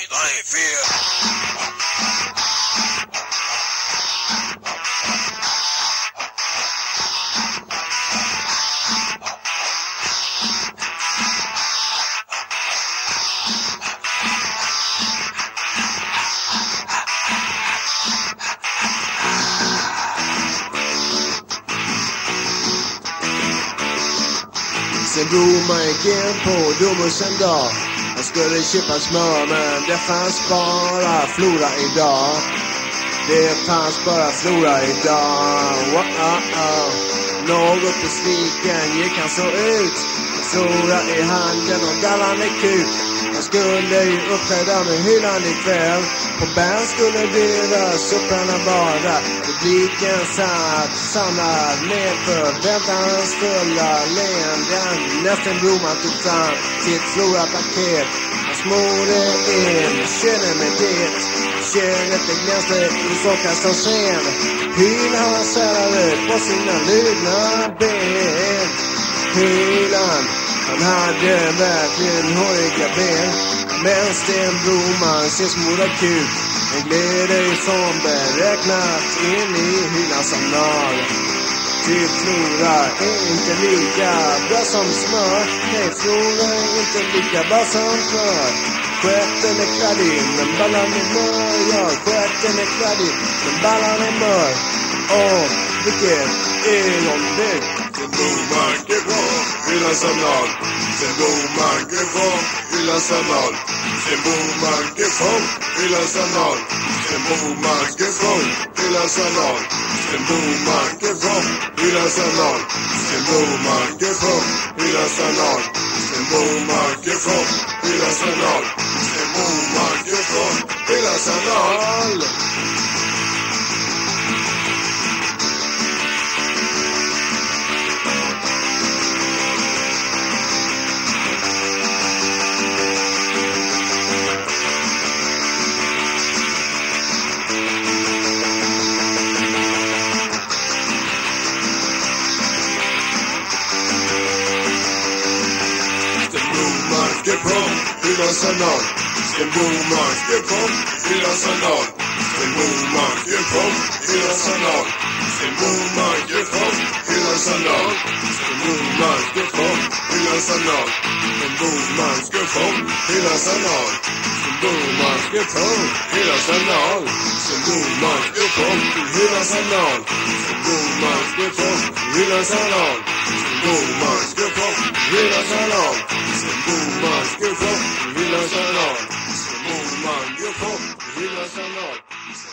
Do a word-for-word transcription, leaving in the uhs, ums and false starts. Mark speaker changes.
Speaker 1: tre, fyra.
Speaker 2: Sen drog man igen på Domus en dag. Jag skulle köpa smör men det fanns bara Flora idag. Det fanns bara Flora idag. Wow. Något besviken gick han så ut. Flora i handen och gallan i kuk. Jag skulle ju uppträda med hyllan ikväll. På band skulle deras upparna vara. Publiken satt samlad med förväntansfulla leenden. Nästan blomman tog fram sitt Flora-paket. Han smorde in könen med det. Könet det glänste i sockar som sen. Hyllan han särade på sina ludna ben. Hyllan, han hade verkligen håriga ben. Men Stenblomman ser smorda kuk. En glädje som beräknat in i hyllans anal. Ty Flora är inte lika bra som smör. Nej, Flora är inte lika bra som smör. Stjärten är kladdig, men ballan är mör. Ja, stjärten är kladdig, men ballan är mör. Åh, vilket ögonblick.
Speaker 1: Stenblomman går från hyllans anal. Stenblomman går från hyllans anal. Stenblomman går från hyllans anal. Stenblomman går från hyllans anal. Stenblomman går från hyllans anal. Stenblomman går från hyllans anal. Stenblomman går från hyllans anal. Stenblomman går från hyllans anal. Hyllans anal. Stenblomman går från hyllans anal. Stenblomman går från hyllans anal. Stenblomman går från hyllans anal. Stenblomman går från hyllans anal. Stenblomman går från hyllans anal. Stenblomman går från hyllans anal. Stenblomman går från hyllans anal. Stenblomman går från hyllans anal. Stenblomman går från hyllans anal. Stenblomman går från hyllans anal. Stenblomman går från hyllans anal.